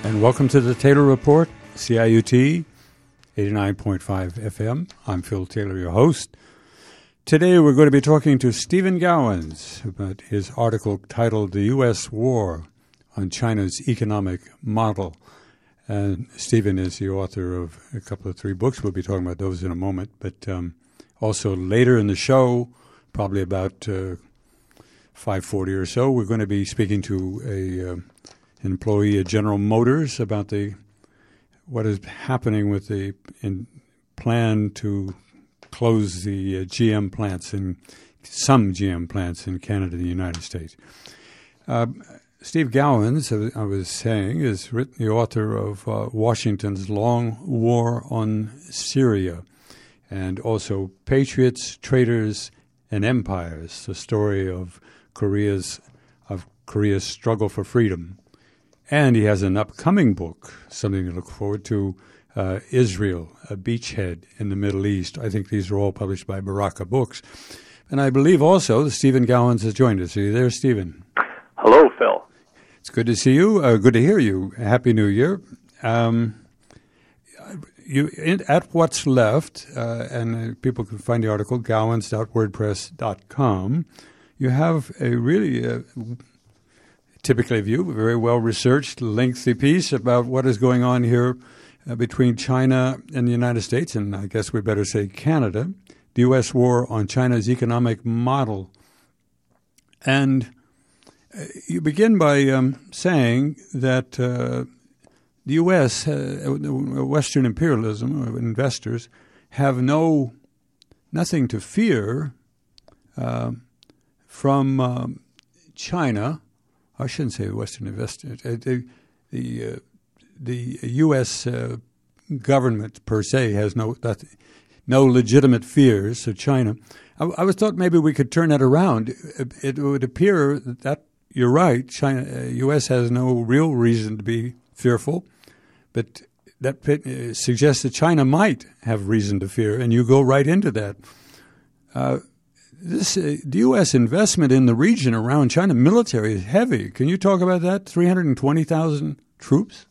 and welcome to the Taylor Report, CIUT 89.5 FM. I'm Phil Taylor, your host. Today we're going to be talking to Stephen Gowans about his article titled The U.S. War on China's Economic Model. And Stephen is the author of a couple of 3 books. We'll be talking about those in a moment. But also later in the show, probably about 5:40 or so, we're going to be speaking to an employee at General Motors about what is happening with the plan to close the GM plants in some GM plants in Canada and the United States. Steve Gowans, I was saying, is the author of Washington's Long War on Syria and also Patriots, Traitors, and Empires, the story of Korea's struggle for freedom. And he has an upcoming book, something to look forward to, Israel, a beachhead in the Middle East. I think these are all published by Baraka Books. And I believe also that Stephen Gowans has joined us. Are you there, Stephen? Hello, Phil. It's good to see you. Good to hear you. Happy New Year. At What's Left, and people can find the article, gowans.wordpress.com, you have a really, typically of you, a very well-researched, lengthy piece about what is going on here between China and the United States, and I guess we better say Canada, the U.S. war on China's economic model. And you begin by saying that the U.S., Western imperialism, or investors, have nothing to fear from China. I shouldn't say Western investors. The U.S. government per se has no legitimate fears of China. I was thought maybe we could turn that around. It would appear that you're right. U.S. has no real reason to be fearful, but that suggests that China might have reason to fear, and you go right into that. The U.S. investment in the region around China, military, is heavy. Can you talk about that? 320,000 troops?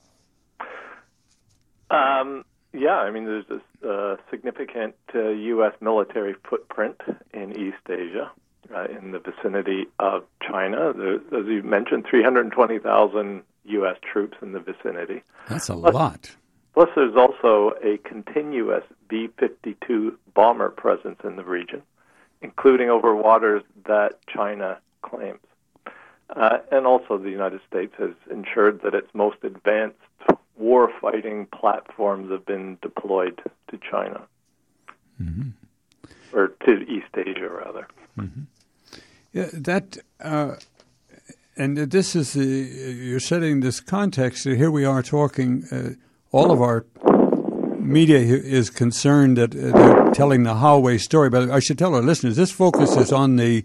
Yeah, I mean, there's this significant U.S. military footprint in East Asia, in the vicinity of China. As you mentioned, 320,000 U.S. troops in the vicinity. That's a lot. Plus, there's also a continuous B-52 bomber presence in the region, including over waters that China claims. And also the United States has ensured that its most advanced war-fighting platforms have been deployed to China, or to East Asia, rather. Mm-hmm. Yeah, and this is you're setting this context. Here we are talking. All of our media is concerned that they're telling the Huawei story, but I should tell our listeners this focuses on the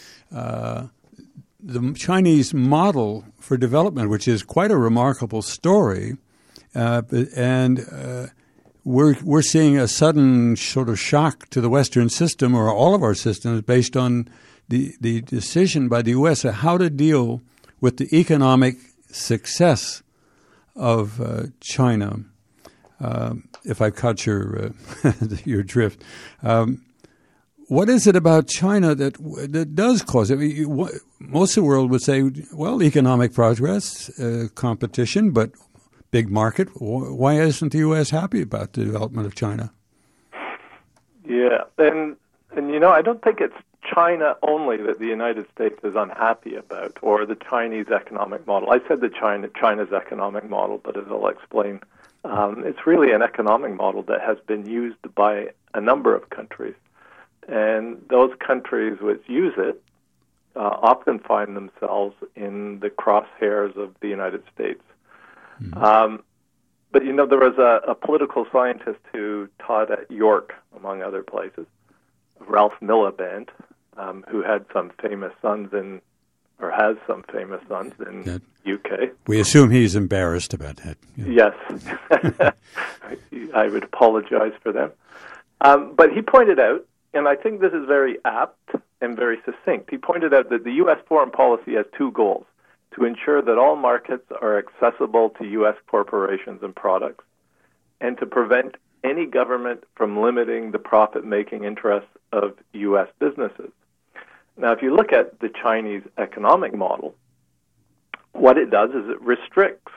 Chinese model for development, which is quite a remarkable story. And we're seeing a sudden sort of shock to the Western system, or all of our systems, based on the decision by the U.S. of how to deal with the economic success of China. If I caught your drift, what is it about China that does cause it? Most of the world would say, well, economic progress, competition, but big market. Why isn't the U.S. happy about the development of China? Yeah, and I don't think it's China only that the United States is unhappy about, or the Chinese economic model. I said China's economic model, but as I'll explain, it's really an economic model that has been used by a number of countries. And those countries which use it often find themselves in the crosshairs of the United States. Mm-hmm. But, there was a political scientist who taught at York, among other places, Ralph Miliband, who had some famous sons has some famous sons in UK. We assume he's embarrassed about that. Yeah. Yes. I would apologize for them. But he pointed out, and I think this is very apt and very succinct, he pointed out that the U.S. foreign policy has 2 goals: to ensure that all markets are accessible to U.S. corporations and products, and to prevent any government from limiting the profit-making interests of U.S. businesses. Now, if you look at the Chinese economic model, what it does is it restricts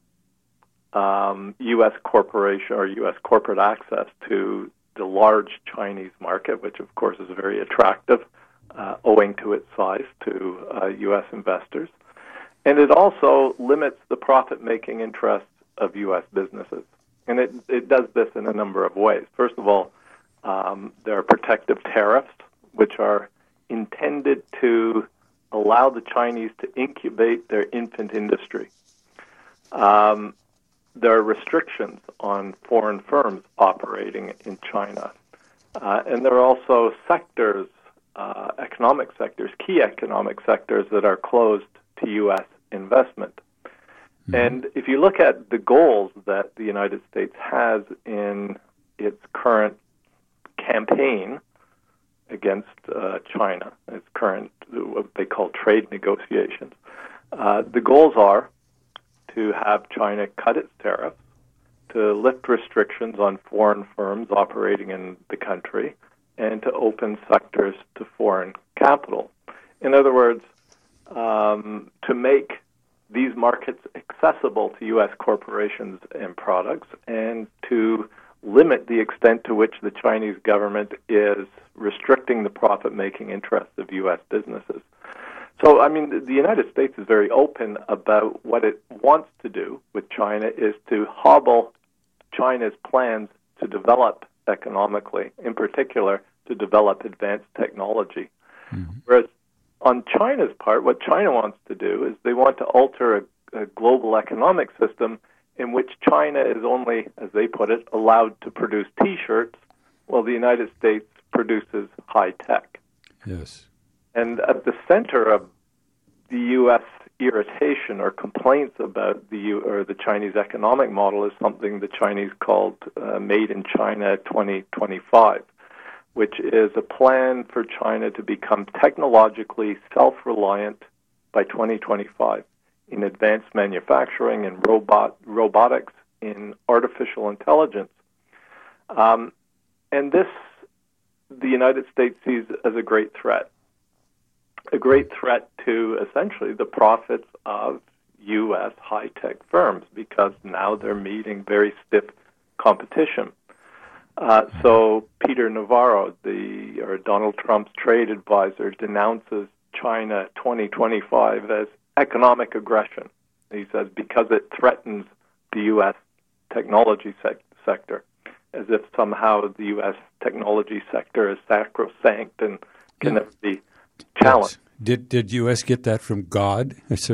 U.S. corporation or U.S. corporate access to the large Chinese market, which of course is very attractive, owing to its size to U.S. investors. And it also limits the profit-making interests of U.S. businesses. And it does this in a number of ways. First of all, there are protective tariffs, which are intended to allow the Chinese to incubate their infant industry. There are restrictions on foreign firms operating in China. And there are also sectors, economic sectors, key economic sectors that are closed to U.S. investment. Mm-hmm. And if you look at the goals that the United States has in its current campaign against China, its current, what they call trade negotiations, the goals are to have China cut its tariffs, to lift restrictions on foreign firms operating in the country, and to open sectors to foreign capital. In other words, to make these markets accessible to U.S. corporations and products, and to limit the extent to which the Chinese government is restricting the profit-making interests of U.S. businesses. So, I mean, the United States is very open about what it wants to do with China is to hobble China's plans to develop economically, in particular, to develop advanced technology. Mm-hmm. Whereas on China's part, what China wants to do is they want to alter a global economic system in which China is only, as they put it, allowed to produce T-shirts, while the United States produces high tech. Yes. And at the center of the U.S. irritation or complaints about the Chinese economic model is something the Chinese called Made in China 2025, which is a plan for China to become technologically self-reliant by 2025 in advanced manufacturing, in robotics, in artificial intelligence. And this, the United States sees as a great threat to essentially the profits of U.S. high-tech firms, because now they're meeting very stiff competition. So Peter Navarro, Donald Trump's trade advisor, denounces China 2025 as economic aggression. He says because it threatens the U.S. technology sector, as if somehow the U.S. technology sector is sacrosanct and can never be challenged. Yes. Did U.S. get that from God? Yes.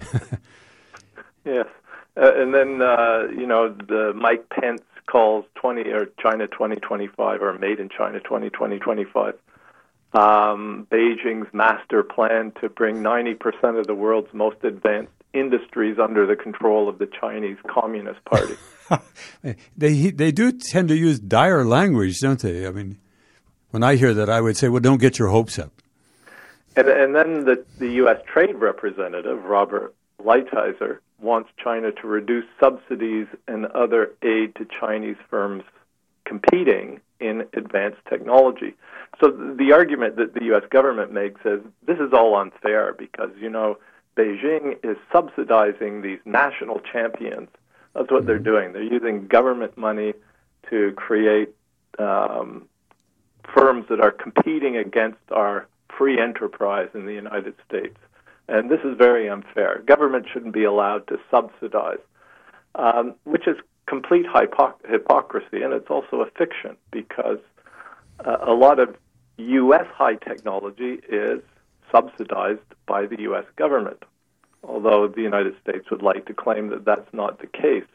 And then, the Mike Pence calls China 2025 or Made in China 2025 Beijing's master plan to bring 90% of the world's most advanced industries under the control of the Chinese Communist Party. They do tend to use dire language, don't they? I mean, when I hear that, I would say, well, don't get your hopes up. And then the U.S. Trade Representative, Robert Lighthizer, wants China to reduce subsidies and other aid to Chinese firms competing in advanced technology. So the argument that the U.S. government makes is this is all unfair because, Beijing is subsidizing these national champions. That's what they're doing. They're using government money to create firms that are competing against our free enterprise in the United States. And this is very unfair. Government shouldn't be allowed to subsidize, which is complete hypocrisy, and it's also a fiction because a lot of U.S. high technology is subsidized by the U.S. government, although the United States would like to claim that that's not the case.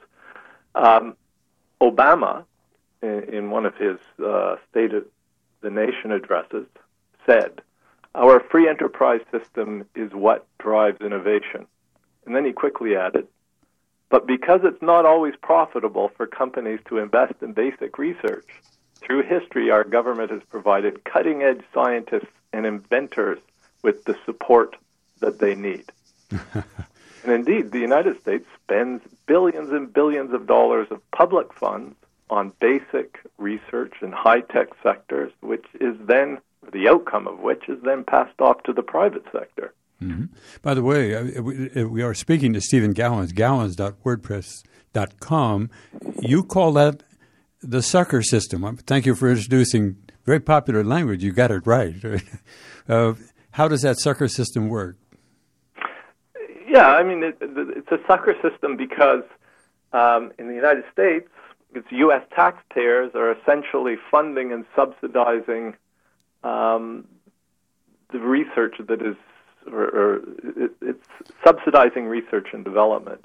Obama, in one of his State of the Nation addresses, said, "Our free enterprise system is what drives innovation." And then he quickly added, "But because it's not always profitable for companies to invest in basic research, through history our government has provided cutting-edge scientists and inventors with the support that they need." And indeed, the United States spends billions and billions of dollars of public funds on basic research in high-tech sectors, which is then, the outcome of which is then passed off to the private sector. Mm-hmm. By the way, we are speaking to Stephen Gowans, gowans.wordpress.com. You call that the sucker system. Thank you for introducing very popular language. You got it right. How does that sucker system work? Yeah, I mean, it's a sucker system because in the United States, it's U.S. taxpayers are essentially funding and subsidizing the research that is, or it's subsidizing research and development.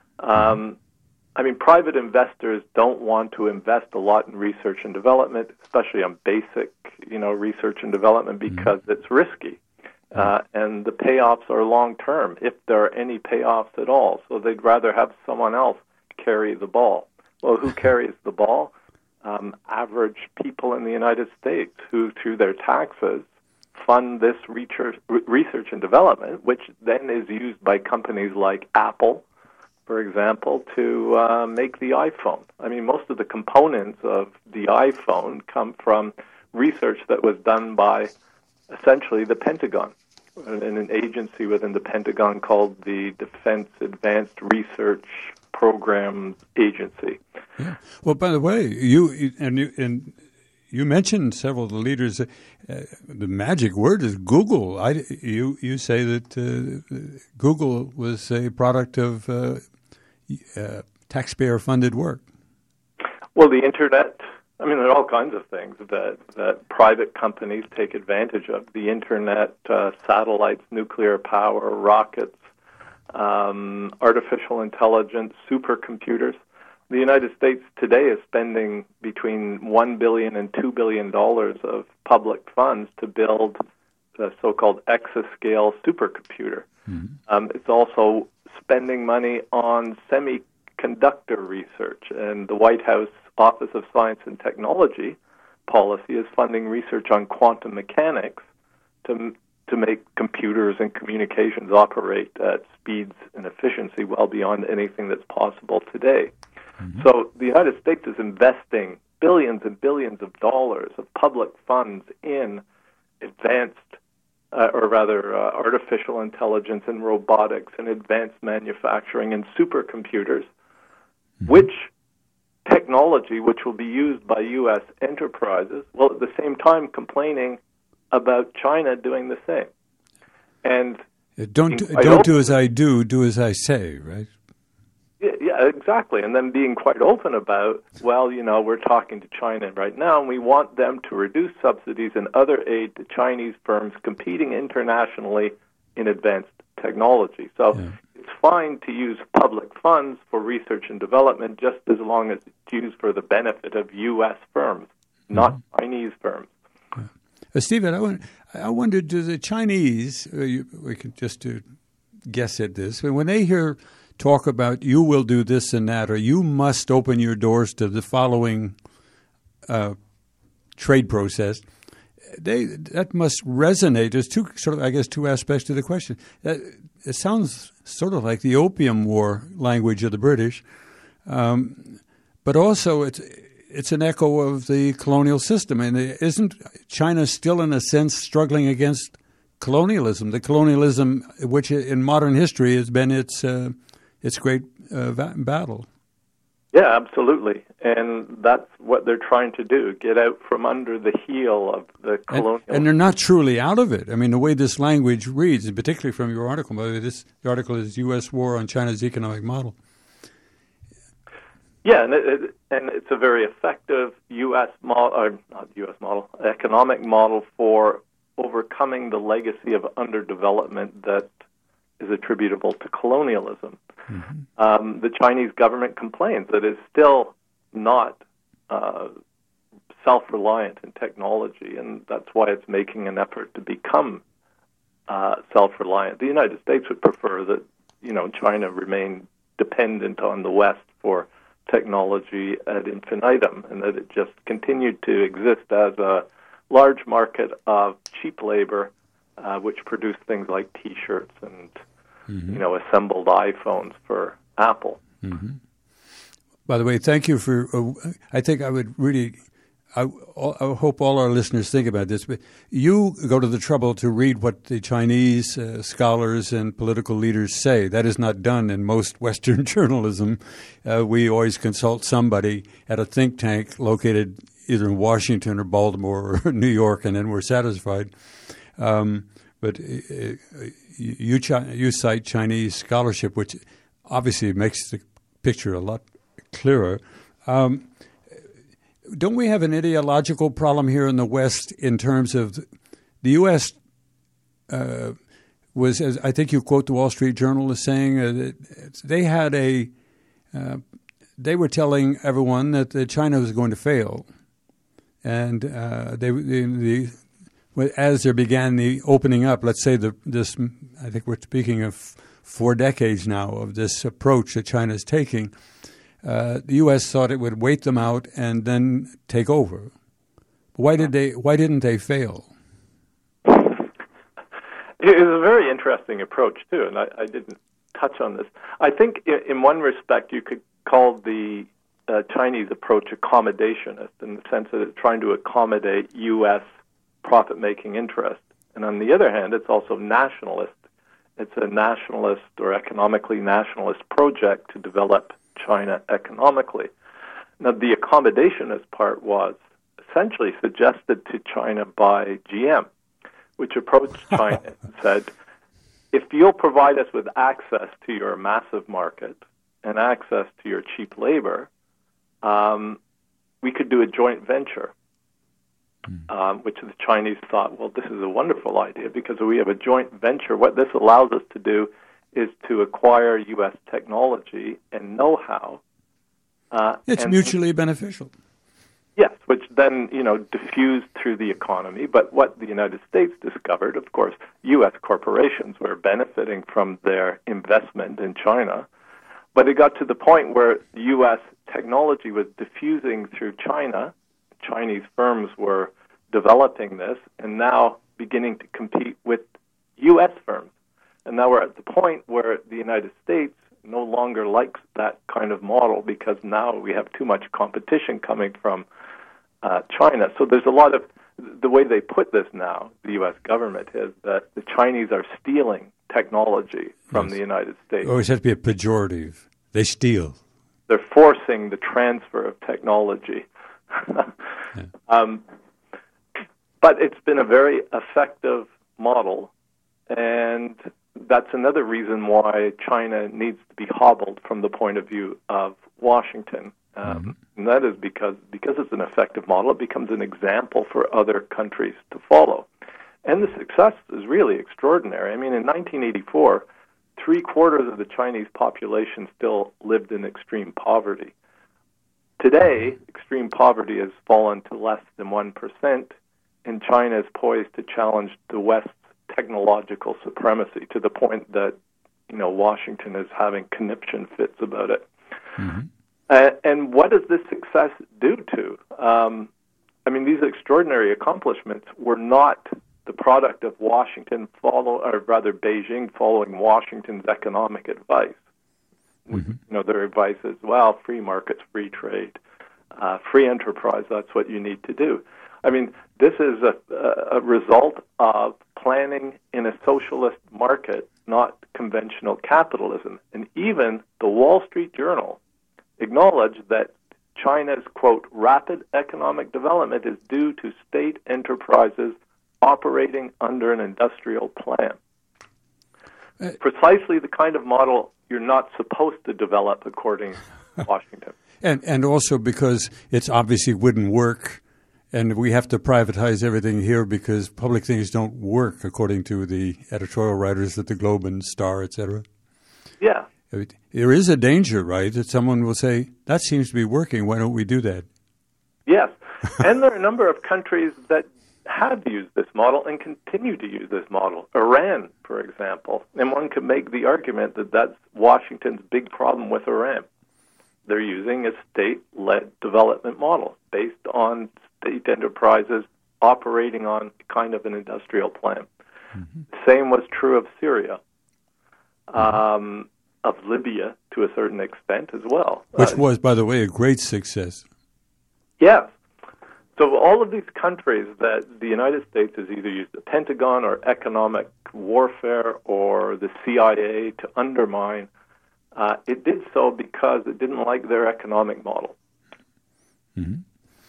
I mean, private investors don't want to invest a lot in research and development, especially on basic, research and development, because it's risky. And the payoffs are long-term, if there are any payoffs at all. So they'd rather have someone else carry the ball. Well, who carries the ball? Average people in the United States who, through their taxes, fund this research and development, which then is used by companies like Apple, for example, to make the iPhone. I mean, most of the components of the iPhone come from research that was done by essentially the Pentagon, and an agency within the Pentagon called the Defense Advanced Research Programs Agency. Yeah. Well, by the way, you mentioned several of the leaders. The magic word is Google. You say that Google was a product of taxpayer-funded work. Well, the Internet. I mean, there are all kinds of things that private companies take advantage of. The Internet, satellites, nuclear power, rockets, artificial intelligence, supercomputers. The United States today is spending between $1 billion and $2 billion of public funds to build the so-called exascale supercomputer. Mm-hmm. It's also spending money on semiconductor research, and the White House Office of Science and Technology policy is funding research on quantum mechanics to make computers and communications operate at speeds and efficiency well beyond anything that's possible today. Mm-hmm. So the United States is investing billions and billions of dollars of public funds in advanced, artificial intelligence and robotics and advanced manufacturing and supercomputers, mm-hmm. which technology which will be used by U.S. enterprises, while at the same time complaining about China doing the same. And don't do as I do, do as I say, right? Yeah, exactly. And then being quite open about, we're talking to China right now, and we want them to reduce subsidies and other aid to Chinese firms competing internationally in advanced technology. So it's fine to use public funds for research and development just as long as it's used for the benefit of U.S. firms, not Chinese firms. Stephen, I wonder, do the Chinese, we can just guess at this, when they hear talk about you will do this and that, or you must open your doors to the following trade process, that must resonate. There's two aspects to the question. It sounds sort of like the Opium War language of the British, but also it's an echo of the colonial system. And isn't China still, in a sense, struggling against colonialism? The colonialism which in modern history has been its great battle. Yeah, absolutely. And that's what they're trying to do, get out from under the heel of the colonial. And they're not truly out of it. I mean, the way this language reads, and particularly from your article, the article is U.S. War on China's Economic Model. Yeah, and it's a very effective economic model for overcoming the legacy of underdevelopment that is attributable to colonialism. Mm-hmm. The Chinese government complains that it's still not self-reliant in technology, and that's why it's making an effort to become self-reliant. The United States would prefer that China remain dependent on the West for technology ad infinitum, and that it just continued to exist as a large market of cheap labor, which produced things like T-shirts and assembled iPhones for Apple. Mm-hmm. By the way, thank you for. I think I would really. I hope all our listeners think about this, but you go to the trouble to read what the Chinese scholars and political leaders say. That is not done in most Western journalism. We always consult somebody at a think tank located either in Washington or Baltimore or New York, and then we're satisfied. But you cite Chinese scholarship, which obviously makes the picture a lot clearer. Don't we have an ideological problem here in the West in terms of the U.S. Was, as I think you quote the Wall Street Journal as saying, that they had they were telling everyone that China was going to fail, and as there began the opening up, let's say this, I think we're speaking of 4 decades now of this approach that China is taking. The U.S. thought it would wait them out and then take over. Why didn't they fail? It was a very interesting approach too, and I didn't touch on this. I think in one respect you could call the Chinese approach accommodationist in the sense that it's trying to accommodate U.S. profit-making interest, and on the other hand, it's also nationalist. It's a nationalist or economically nationalist project to develop China economically. Now, the accommodationist part was essentially suggested to China by GM, which approached China and said, if you'll provide us with access to your massive market and access to your cheap labor, we could do a joint venture, which the Chinese thought, well, this is a wonderful idea because we have a joint venture. What this allows us to do is to acquire U.S. technology and know-how. It's mutually beneficial. Yes, which then, diffused through the economy. But what the United States discovered, of course, U.S. corporations were benefiting from their investment in China. But it got to the point where U.S. technology was diffusing through China. Chinese firms were developing this and now beginning to compete with U.S. firms. And now we're at the point where the United States no longer likes that kind of model because now we have too much competition coming from China. So there's a lot of, the way they put this now, the U.S. government, is that the Chinese are stealing technology from the United States. Always has to be a pejorative. They steal. They're forcing the transfer of technology. But it's been a very effective model, and that's another reason why China needs to be hobbled from the point of view of Washington. And that is because it's an effective model, it becomes an example for other countries to follow. And the success is really extraordinary. I mean, in 1984, 3/4 of the Chinese population still lived in extreme poverty. Today, extreme poverty has fallen to less than 1%, and China is poised to challenge the West's technological supremacy to the point that, Washington is having conniption fits about it. And what does this success do to? These extraordinary accomplishments were not the product of Beijing following Washington's economic advice. Their advice is, well, free markets, free trade, free enterprise, that's what you need to do. I mean, this is a result of planning in a socialist market, not conventional capitalism. And even the Wall Street Journal acknowledged that China's, quote, rapid economic development is due to state enterprises operating under an industrial plan. Precisely the kind of model you're not supposed to develop according to Washington. And also because it's obviously wouldn't work, and we have to privatize everything here because public things don't work according to the editorial writers at the Globe and Star, etc. Yeah. There is a danger, right, that someone will say, that seems to be working, why don't we do that? Yes. And there are a number of countries that have used this model and continue to use this model. Iran, for example. And one could make the argument that that's Washington's big problem with Iran. They're using a state-led development model based on state enterprises operating on kind of an industrial plan. Same was true of Syria. of Libya to a certain extent as well. Which was, by the way, a great success. Yes. So all of these countries that the United States has either used the Pentagon or economic warfare or the CIA to undermine, it did so because it didn't like their economic model. Mm-hmm.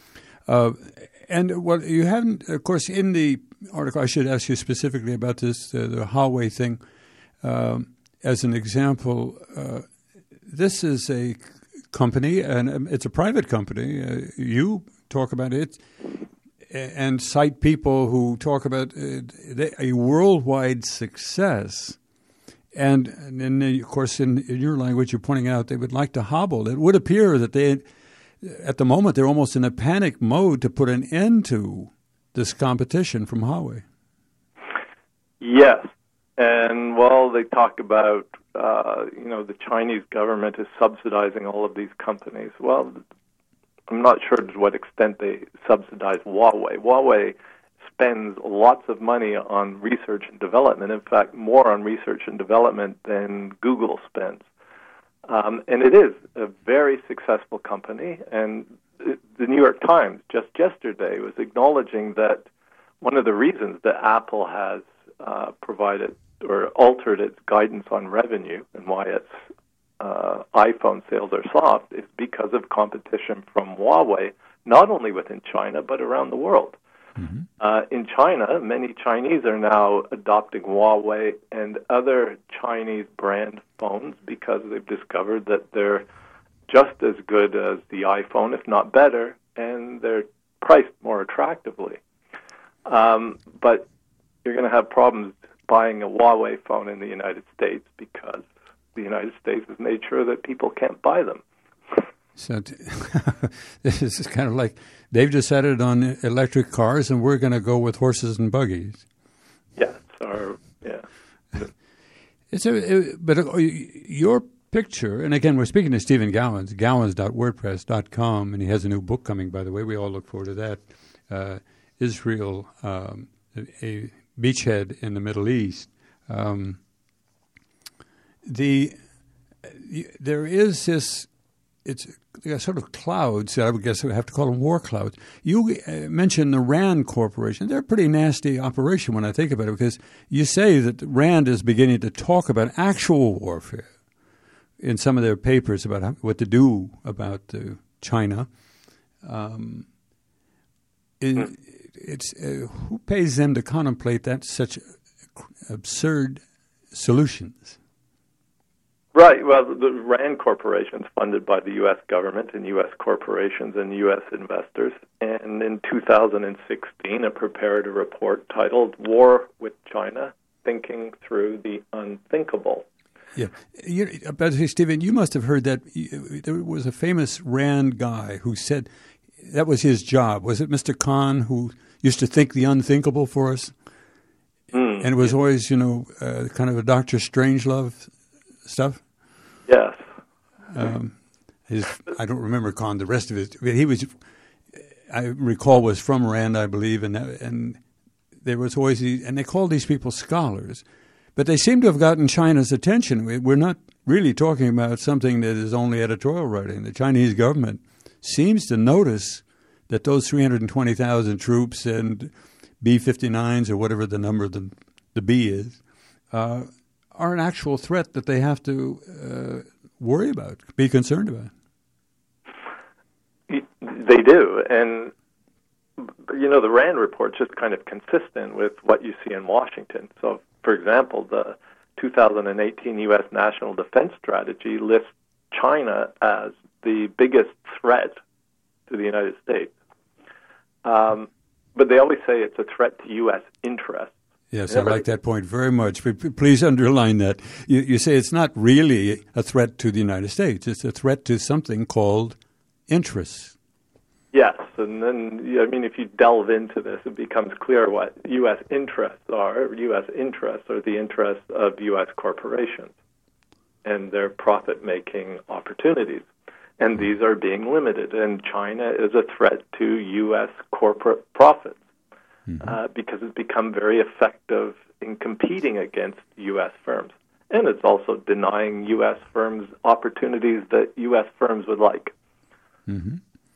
And what you haven't, of course, in the article, I should ask you specifically about this, the Huawei thing. As an example, this is a company, and it's a private company. You talk about it and cite people who talk about a worldwide success. And then, of course, in your language, you're pointing out they would like to hobble. It would appear that they, at the moment, they're almost in a panic mode to put an end to this competition from Huawei. Yes. And, well, they talk about, the Chinese government is subsidizing all of these companies. Well, I'm not sure to what extent they subsidize Huawei. Huawei spends lots of money on research and development, in fact, more on research and development than Google spends. And it is a very successful company. And the New York Times just yesterday was acknowledging that one of the reasons that Apple has provided or altered its guidance on revenue and why its iPhone sales are soft is because of competition from Huawei, not only within China, but around the world. Mm-hmm. In China, many Chinese are now adopting Huawei and other Chinese brand phones because they've discovered that they're just as good as the iPhone, if not better, and they're priced more attractively. But you're going to have problems buying a Huawei phone in the United States because the United States has made sure that people can't buy them. So this is kind of like they've decided on electric cars, and we're going to go with horses and buggies. Yes, But your picture, and again, we're speaking to Stephen Gowans, gowans.wordpress.com, and he has a new book coming, by the way. We all look forward to that. Israel, a beachhead in the Middle East. There is this, it's sort of clouds, I would guess we have to call them war clouds. You mentioned the RAND Corporation. They're a pretty nasty operation when I think about it, because you say that RAND is beginning to talk about actual warfare in some of their papers about what to do about China. Who pays them to contemplate that such absurd solutions? Right. Well, the RAND Corporation is funded by the U.S. government and U.S. corporations and U.S. investors. And in 2016, it prepared a report titled War with China, Thinking Through the Unthinkable. Yeah. But Stephen, you must have heard that there was a famous RAND guy who said that was his job. Was it Mr. Khan who used to think the unthinkable for us? And it was always, kind of a Dr. Strangelove stuff? Yes. I don't remember Khan, the rest of it. He was, I recall, was from RAND, I believe, and there was always, and they called these people scholars. But they seem to have gotten China's attention. We're not really talking about something that is only editorial writing. The Chinese government seems to notice that those 320,000 troops and B-59s, or whatever the number of the B is, are an actual threat that they have to worry about, be concerned about. They do. And, the RAND report's just kind of consistent with what you see in Washington. So, for example, the 2018 U.S. National Defense Strategy lists China as the biggest threat to the United States. But they always say it's a threat to U.S. interests. Yes, I like that point very much. But please underline that. You say it's not really a threat to the United States. It's a threat to something called interests. Yes, and then, if you delve into this, it becomes clear what U.S. interests are. U.S. interests are the interests of U.S. corporations and their profit-making opportunities. And these are being limited. And China is a threat to U.S. corporate profits because it's become very effective in competing against U.S. firms. and it's also denying U.S. firms opportunities that U.S. firms would like. Mm-hmm.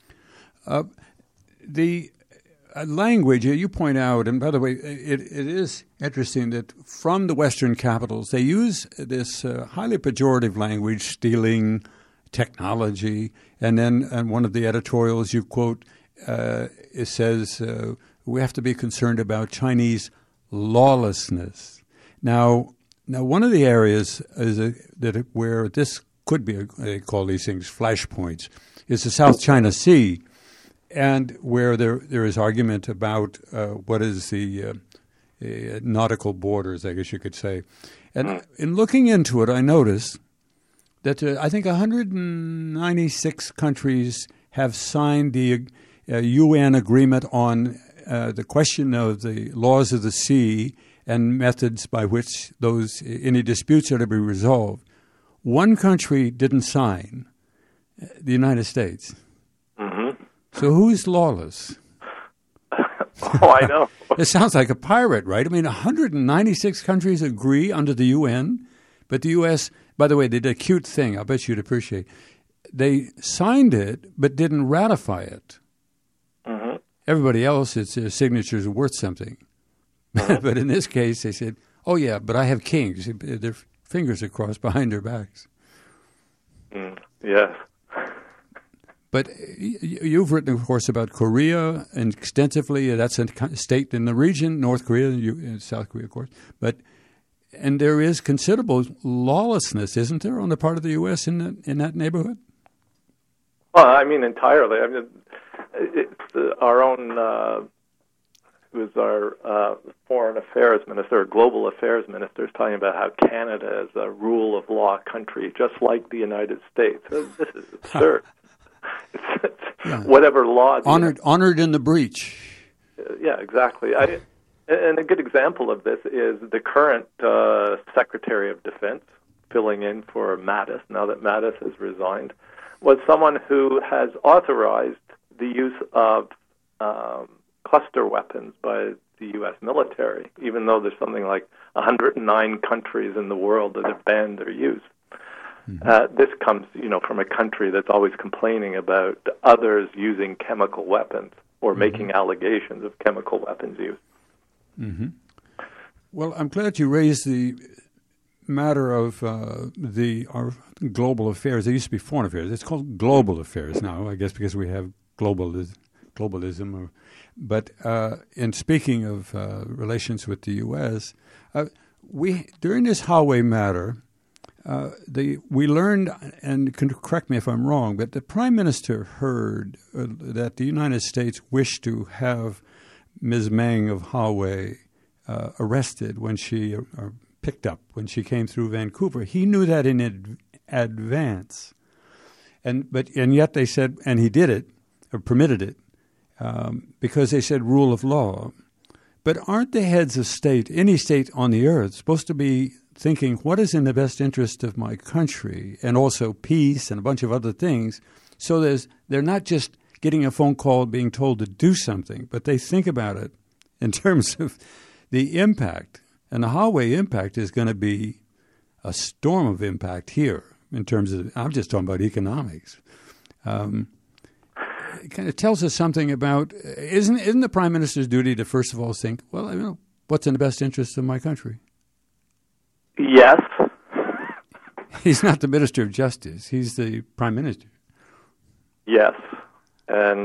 The language you point out, and by the way, it is interesting that from the Western capitals, they use this highly pejorative language, stealing technology, and then in one of the editorials you quote, it says, we have to be concerned about Chinese lawlessness. Now one of the areas where this could be, they call these things flashpoints, is the South China Sea, and where there is argument about what is the nautical borders, I guess you could say. And in looking into it, I noticed that I think 196 countries have signed the UN agreement on the question of the laws of the sea and methods by which any disputes are to be resolved. One country didn't sign, the United States. Mm-hmm. So who's lawless? Oh, I know. It sounds like a pirate, right? I mean, 196 countries agree under the UN, but the U.S., by the way, they did a cute thing I bet you'd appreciate. They signed it but didn't ratify it. Mm-hmm. Everybody else, their signatures are worth something. Mm-hmm. But in this case, they said, oh, yeah, but I have kings. Their fingers are crossed behind their backs. Yes. But you've written, of course, about Korea and extensively. That's a state in the region, North Korea and South Korea, of course. And there is considerable lawlessness, isn't there, on the part of the U.S. in that neighborhood? Well, I mean, entirely. I mean, it's our own, who is our foreign affairs minister, or global affairs minister, is talking about how Canada is a rule of law country, just like the United States. This is absurd. Yeah. Whatever law honored in the breach. Yeah, exactly. And a good example of this is the current Secretary of Defense, filling in for Mattis, now that Mattis has resigned, was someone who has authorized the use of cluster weapons by the U.S. military, even though there's something like 109 countries in the world that have banned their use. Mm-hmm. This comes, from a country that's always complaining about others using chemical weapons or making allegations of chemical weapons use. Mm-hmm. Well, I'm glad you raised the matter of our global affairs. It used to be foreign affairs. It's called global affairs now, I guess, because we have globalism. But in speaking of relations with the U.S., during this Huawei matter, we learned, and correct me if I'm wrong, but the Prime Minister heard that the United States wished to have Ms. Meng of Huawei arrested when she picked up when she came through Vancouver. He knew that in advance, and yet they said, and he did it or permitted it because they said rule of law. But aren't the heads of state, any state on the earth, supposed to be thinking what is in the best interest of my country, and also peace and a bunch of other things? So they're not just getting a phone call being told to do something, but they think about it in terms of the impact. And the Huawei impact is going to be a storm of impact here in terms of, I'm just talking about economics. It kind of tells us something about, isn't the Prime Minister's duty to first of all think, well, what's in the best interest of my country? Yes. He's not the Minister of Justice. He's the Prime Minister. Yes. And,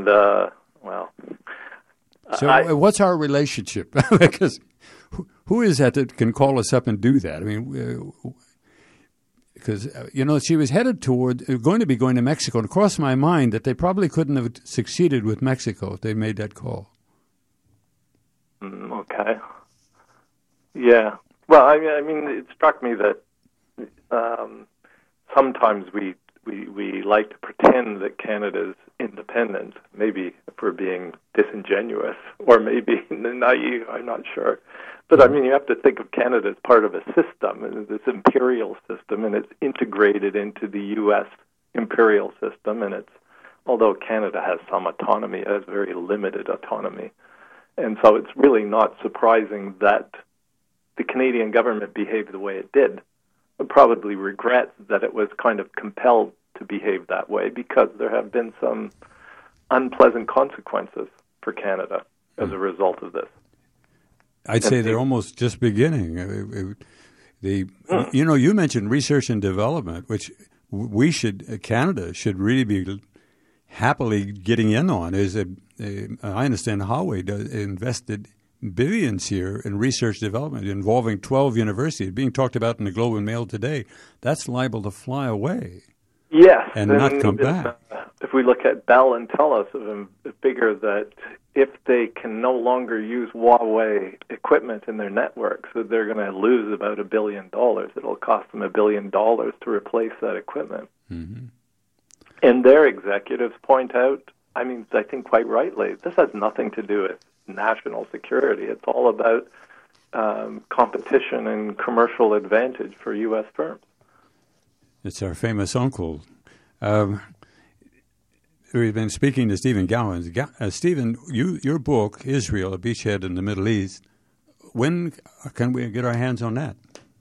So what's our relationship? Because who is that can call us up and do that? I mean, because, she was headed going to Mexico. And it crossed my mind that they probably couldn't have succeeded with Mexico if they made that call. Okay. Yeah. Well, I mean, it struck me that sometimes we like to pretend that Canada's independent, maybe if we're being disingenuous or maybe naive, I'm not sure. But, I mean, you have to think of Canada as part of a system, this imperial system, and it's integrated into the U.S. imperial system, and although Canada has some autonomy, it has very limited autonomy. And so it's really not surprising that the Canadian government behaved the way it did. probably regrets that it was kind of compelled to behave that way, because there have been some unpleasant consequences for Canada as a result of this. I'd say they're almost just beginning. You mentioned research and development, which Canada should really be happily getting in on. I understand Huawei invested billions here in research development involving 12 universities, being talked about in the Globe and Mail today. That's liable to fly away. Yes. And not come back. If we look at Bell and TELUS, figure that if they can no longer use Huawei equipment in their networks, that they're going to lose about $1 billion. It'll cost them $1 billion to replace that equipment. Mm-hmm. And their executives point out, I think quite rightly, this has nothing to do with national security. It's all about competition and commercial advantage for U.S. firms. It's our famous uncle. We've been speaking to Stephen Gowans. Stephen, your book, Israel, a Beachhead in the Middle East, when can we get our hands on that?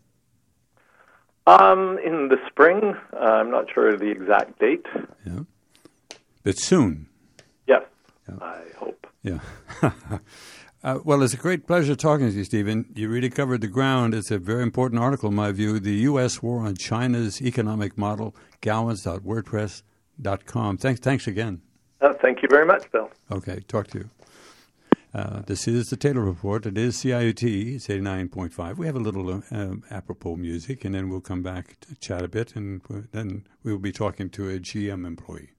In the spring. I'm not sure of the exact date. Yeah. But soon. Yes, yeah. I hope. Yeah. Well, it's a great pleasure talking to you, Stephen. You really covered the ground. It's a very important article, in my view. The U.S. War on China's Economic Model, Gowans.wordpress.com. Thanks again. Thank you very much, Bill. Okay, talk to you. This is the Taylor Report. It is CIUT. It's 89.5. We have a little apropos music, and then we'll come back to chat a bit, and then we'll be talking to a GM employee.